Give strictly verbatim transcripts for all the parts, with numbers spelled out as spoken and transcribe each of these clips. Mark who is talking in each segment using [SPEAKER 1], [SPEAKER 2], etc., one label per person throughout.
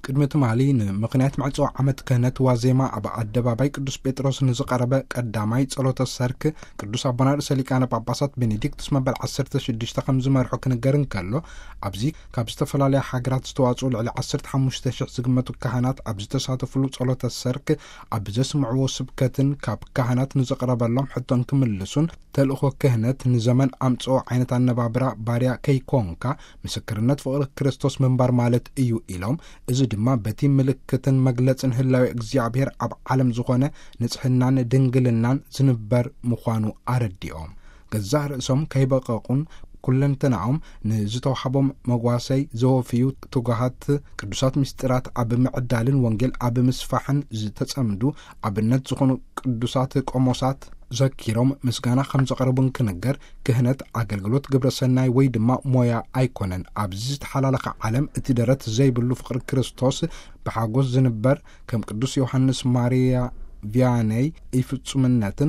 [SPEAKER 1] ቅድሚ ትማሊ ንምኽንያት ማዕጾ ዓመት ክህነት ዋዜማ ኣብ ኣደባባይ ቅዱስ ጴጥሮስ ንዝቐረበ ቀዳማይ ጸሎተ ሰርክ ቅዱስ ኣቦና ርእሰ ሊቃነ ጳጳሳት ቤኔዲክቱስ መበል ዓሰርተ ሽዱሽተ ከም ዝመርሑ ክንገር እንከሎ ኣብዚ ካብ ዝተፈላለያ ሃገራት ዝተዋጽኡ ልዕሊ ዓሰርተ ሓሙሽተ ሽሕ ዝግመቱ ካህናት ኣብ ዝተሳተፍሉ ጸሎተ ሰርክ ኣብ ዘስምዕዎ ስብከትን ካብ ካህናት ንዝቐረበሎም ሕቶን ክምልሱን ተልእኾ ክህነት ንዘመን ኣምጽኦ ዓይነት ኣነባብራ ባርያ ከይኮንካ ምስክርነት ፍቕሪ ክርስቶስ ምንባር ማለት እዩ ኢሎም እዚ ድማ በቲ ምልክትን መግለጽን ህላዊ እግዚኣብሔር ኣብ ዓለም ዝኾነ ንጽሕናን ድንግልናን ዝንበር ምዃኑ ኣረዲኦም ገዛእ ርእሶም ከይበቐቑን ኩለንተናኦም ንዝተዋሃቦም መጓሰይ ዘወፍዩ ትጉሃት ቅዱሳት ምስጢራት ኣብ ምዕዳልን ወንጌል ኣብ ምስፋሕን ዝተጸምዱ ኣብነት ዝኾኑ ቅዱሳት ቆሞሳት ዘኪሮም ምስጋና ከም ዘቐረቡን ክነገር ክህነት ኣገልግሎት ግብረ ሰናይ ወይ ድማ ሞያ ኣይኮነን ኣብዚ ዝተሓላለኸ ዓለም እቲ ደረት ዘይብሉ ፍቕሪ ክርስቶስ ብሓጎስ ዝንበር ከም ቅዱስ ዮሐንስ ማርያ ቪያነይ ይፍጹምነትን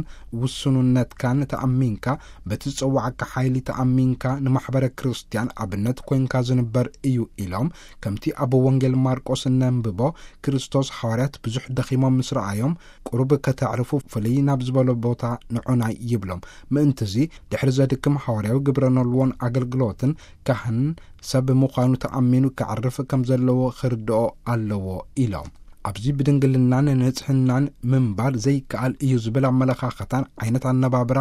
[SPEAKER 1] ውስኑነትካን ተኣሚንካ በቲ ዝጸዋዓካ ሓይሊ ተኣሚንካ ንማሕበረ ክርስቲያን ኣብነት ኮይንካ ዝንበር እዩ ኢሎም ከምቲ ኣብ ወንጌል ማርቆስ እነንብቦ ክርስቶስ ሐዋርያት ብዙሕ ደኺሞም ምስ ረኣዮም ቁሩብ ከተዕርፉ ፍልይ ናብ ዝበሎ ቦታ ንዑናይ ይብሎም ምእንትዚ ድሕሪ ዘድክም ሐዋርያዊ ግብረነልዎን ኣገልግሎትን ካህን ሰብ ምዃኑ ተኣሚኑ ክዓርፍ ከም ዘለዎ ክርድኦ ኣለዎ ኢሎም ኣብዚ ብድንግልናን ንጽሕናን ምንባር ዘይከኣል እዩ ዝብል ኣመለኻኽታን ዓይነት ኣነባብራ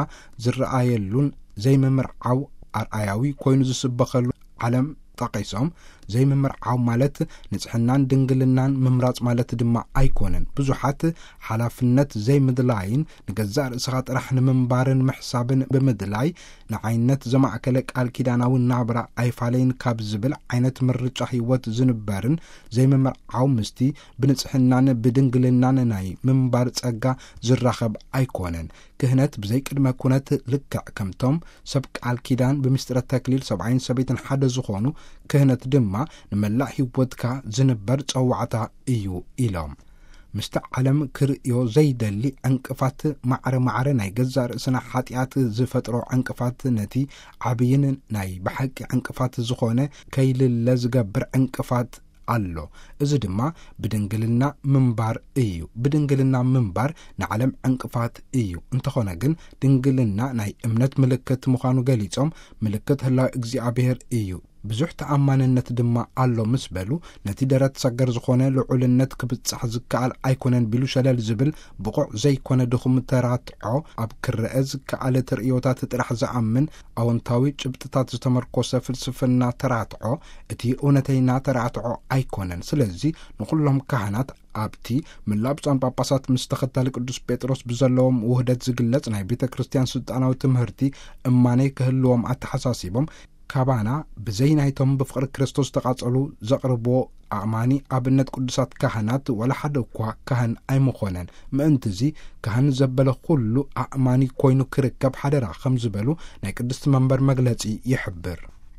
[SPEAKER 1] ዝረኣየሉን ዘይምምርዓው ኣርኣያዊ ኮይኑ ዝስበኸሉ ዓለም ጠቒሶም ዘይምምርዓው ማለት ንጽሕናን ድንግልናን ምምራጽ ማለት ድማ ኣይኮነን ብዙሓት ሓላፍነት ዘይምድላይን ንገዛእ ርእስኻ ጥራሕ ንምንባርን ምሕሳብን ብምድላይ ንዓይነት ዘማእከለ ቃል ኪዳናዊ ናብራ ኣይፋለይን ካብ ዝብል ዓይነት ምርጫ ህይወት ዝንበርን ዘይምምርዓው ምስቲ ብንጽሕናን ብድንግልናን ናይ ምንባር ጸጋ ዝራኸብ ኣይኮነን ክህነት ብዘይ ቅድመ ኩነት ልክዕ ከምቶም ሰብ ቃል ኪዳን ብምስጢረ ተክሊል ሰብዓይን ሰበይትን ሓደ ዝኾኑ ክህነት ድማ ንመላእ ህይወትካ ዝንበር ጸዋዕታ እዩ ኢሎም ምስቲ ዓለም ክርእዮ ዘይደሊ ዕንቅፋት ማዕረ ማዕረ ናይ ገዛእ ርእስና ሓጢኣት ዝፈጥሮ ዕንቅፋት ነቲ ዓብይን ናይ ብሓቂ ዕንቅፋት ዝኾነ ከይልለ ዝገብር ዕንቅፋት ኣሎ እዚ ድማ ብድንግልና ምንባር እዩ ብድንግልና ምንባር ንዓለም ዕንቅፋት እዩ እንተኾነ ግን ድንግልና ናይ እምነት ምልክት ምዃኑ ገሊጾም ምልክት ህላዊ እግዚኣብሔር እዩ ብዙሕ ተኣማንነት ድማ ኣሎ ምስ በሉ ነቲ ደረት ሰገር ዝኾነ ልዑልነት ክብጽሕ ዝከኣል ኣይኮነን ቢሉ ሸለል ዝብል ብቑዕ ዘይኮነ ድኹም ተራትዖ ኣብ ክርአ ዝከኣለ ትርእዮታት ጥራሕ ዝኣምን ኣወንታዊ ጭብጥታት ዝተመርኮሰ ፍልስፍና ተራትዖ እቲ እውነተኛ ተራትዖ ኣይኮነን ስለዚ ንኹሎም ካህናት ኣብቲ ምላእ ብፁዓን ጳጳሳት ምስ ተኸታሊ ቅዱስ ጴጥሮስ ብዘለዎም ውህደት ዝግለጽ ናይ ቤተ ክርስቲያን ስልጣናዊ ትምህርቲ እማነይ ክህልዎም ኣተሓሳሲቦም ካባና ብዘይ ናይቶም ብፍቕሪ ክርስቶስ ተቓጸሉ ዘቕርብዎ ኣእማኒ ኣብነት ቅዱሳት ካህናት ወላ ሓደ እኳ ካህን ኣይምኾነን ምእንትዚ ካህን ዘበለ ኩሉ ኣእማኒ ኮይኑ ክርከብ ሓደራ ከም ዝበሉ ናይ ቅድስቲ መንበር መግለጺ ይሕብር